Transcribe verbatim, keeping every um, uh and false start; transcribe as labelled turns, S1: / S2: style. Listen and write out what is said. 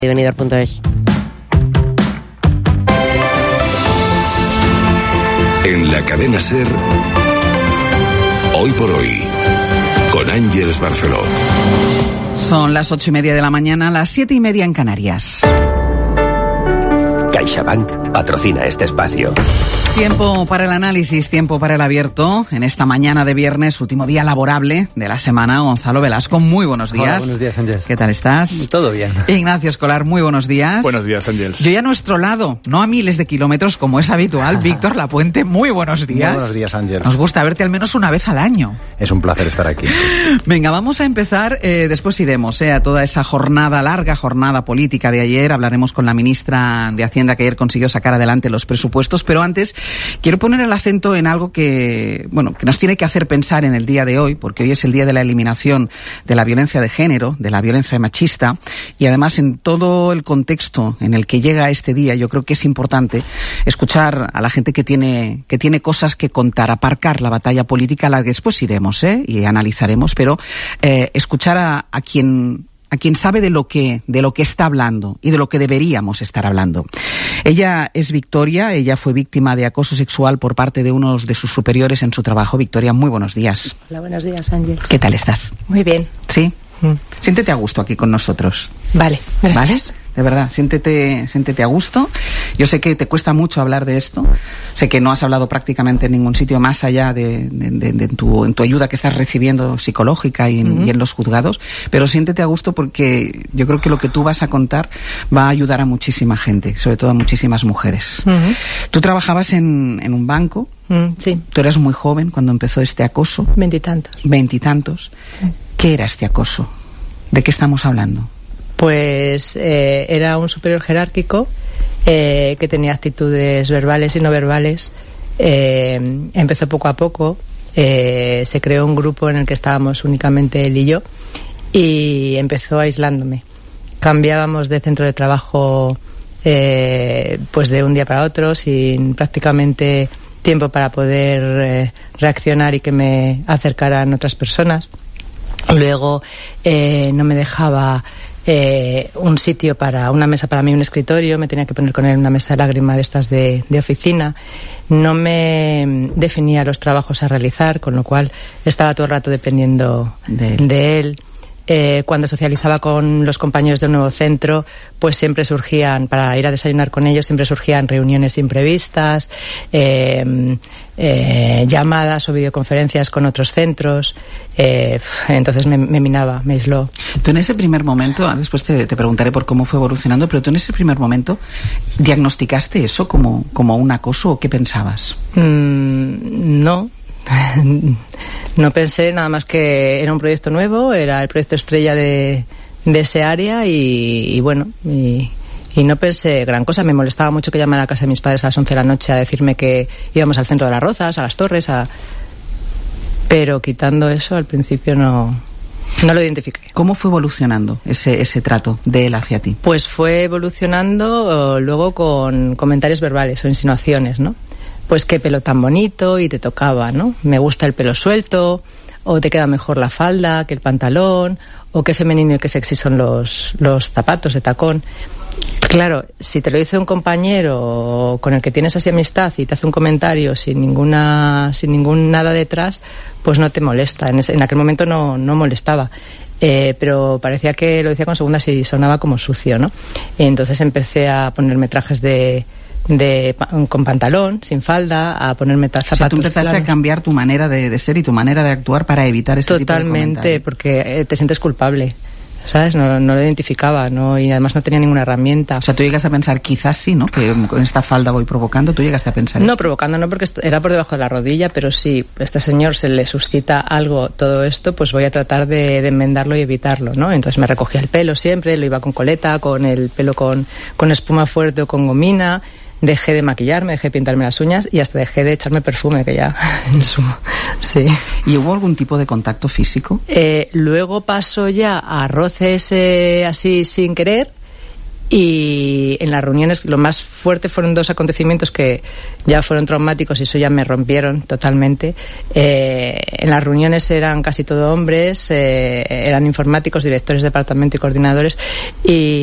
S1: de venidor punto es.
S2: En la cadena SER, Hoy por Hoy, con Ángeles Barceló.
S3: Son las ocho y media de la mañana, las siete y media en Canarias.
S4: CaixaBank patrocina este espacio.
S3: Tiempo para el análisis, tiempo para el abierto. En esta mañana de viernes, último día laborable de la semana, Gonzalo Velasco, muy buenos días.
S5: Hola, buenos días, Ángeles.
S3: ¿Qué tal estás?
S5: Todo bien.
S3: Ignacio Escolar, muy buenos días.
S6: Buenos días, Ángeles.
S3: Yo ya a nuestro lado, no a miles de kilómetros como es habitual, Víctor Lapuente, muy buenos días.
S5: Muy buenos días, Ángeles.
S3: Nos gusta verte al menos una vez al año.
S5: Es un placer estar aquí.
S3: Venga, vamos a empezar, eh, después iremos eh, a toda esa jornada, larga jornada política de ayer. Hablaremos con la ministra de Hacienda que ayer consiguió sacar adelante los presupuestos, pero antes quiero poner el acento en algo que, bueno, que nos tiene que hacer pensar en el día de hoy, porque hoy es el día de la eliminación de la violencia de género, de la violencia machista, y además en todo el contexto en el que llega este día, yo creo que es importante escuchar a la gente que tiene, que tiene cosas que contar, aparcar la batalla política, a la que después iremos, eh, y analizaremos, pero, eh, escuchar a, a quien, a quien sabe de lo que, de lo que está hablando y de lo que deberíamos estar hablando. Ella es Victoria, ella fue víctima de acoso sexual por parte de unos de sus superiores en su trabajo. Victoria, muy buenos días.
S7: Hola, buenos días, Ángeles.
S3: ¿Qué tal estás?
S7: Muy bien.
S3: ¿Sí?
S7: Mm.
S3: Siéntete a gusto aquí con nosotros.
S7: Vale, gracias.
S3: ¿Vale? De verdad, siéntete, siéntete a gusto. Yo sé que te cuesta mucho hablar de esto. Sé que no has hablado prácticamente en ningún sitio más allá de, de, de, de tu, en tu ayuda que estás recibiendo psicológica y en, uh-huh. y en los juzgados. Pero siéntete a gusto porque yo creo que lo que tú vas a contar va a ayudar a muchísima gente, sobre todo a muchísimas mujeres. Uh-huh. Tú trabajabas en, en un banco.
S7: Mm, sí.
S3: Tú eras muy joven cuando empezó este acoso.
S7: Veintitantos.
S3: Veintitantos. Sí. ¿Qué era este acoso? ¿De qué estamos hablando?
S7: Pues eh, era un superior jerárquico eh, que tenía actitudes verbales y no verbales. Eh, empezó poco a poco. Eh, se creó un grupo en el que estábamos únicamente él y yo y empezó aislándome. Cambiábamos de centro de trabajo eh, pues de un día para otro sin prácticamente tiempo para poder eh, reaccionar y que me acercaran otras personas. Luego eh, no me dejaba eh, un sitio para una mesa para mí, un escritorio, me tenía que poner con él una mesa de lágrima de estas de, de oficina. No me definía los trabajos a realizar, con lo cual estaba todo el rato dependiendo de él. De él. Eh, cuando socializaba con los compañeros del nuevo centro, pues siempre surgían, para ir a desayunar con ellos, siempre surgían reuniones imprevistas, eh, eh, llamadas o videoconferencias con otros centros. Eh, entonces me, me minaba, me aisló.
S3: Tú en ese primer momento, después te, te preguntaré por cómo fue evolucionando, pero tú en ese primer momento, ¿diagnosticaste eso como, como un acoso o qué pensabas?
S7: Mm, no. No pensé nada más que era un proyecto nuevo, era el proyecto estrella de, de ese área y, y bueno, y, y no pensé gran cosa. Me molestaba mucho que llamara a casa de mis padres a las once de la noche a decirme que íbamos al centro de las Rozas, a las Torres, a... pero quitando eso al principio no, no lo identifiqué.
S3: ¿Cómo fue evolucionando ese, ese trato de él hacia ti?
S7: Pues fue evolucionando luego con comentarios verbales o insinuaciones, ¿no? Pues qué pelo tan bonito, y te tocaba, ¿no? Me gusta el pelo suelto, o te queda mejor la falda que el pantalón, o qué femenino y qué sexy son los, los zapatos de tacón. Claro, si te lo dice un compañero con el que tienes así amistad y te hace un comentario sin ninguna, sin ningún nada detrás, pues no te molesta. En, ese, en aquel momento no, no molestaba. Eh, pero parecía que lo decía con segundas y sonaba como sucio, ¿no? Entonces empecé a ponerme trajes de... de con pantalón, sin falda, a ponerme zapatos. O sea,
S3: tú empezaste
S7: claros.
S3: a cambiar tu manera de, de ser y tu manera de actuar para evitar este
S7: Totalmente,
S3: tipo de
S7: porque eh, te sientes culpable, ¿sabes? No, no lo identificaba, no, y además no tenía ninguna herramienta.
S3: O sea, tú llegaste a pensar, quizás sí, ¿no? Que con esta falda voy provocando, tú llegaste a pensar.
S7: No,
S3: esto?
S7: provocando no, porque era por debajo de la rodilla, pero si a este señor se le suscita algo, todo esto, pues voy a tratar de, de enmendarlo y evitarlo, ¿no? Entonces me recogía el pelo siempre, lo iba con coleta, con el pelo con, con espuma fuerte o con gomina. Dejé de maquillarme, dejé de pintarme las uñas y hasta dejé de echarme perfume, que ya en su... Sí.
S3: ¿Y hubo algún tipo de contacto físico?
S7: Eh, luego pasó ya a roces eh, así sin querer, y en las reuniones lo más fuerte fueron dos acontecimientos que ya fueron traumáticos y eso ya me rompieron totalmente. Eh, en las reuniones eran casi todo hombres, eh, eran informáticos, directores de departamento y coordinadores, y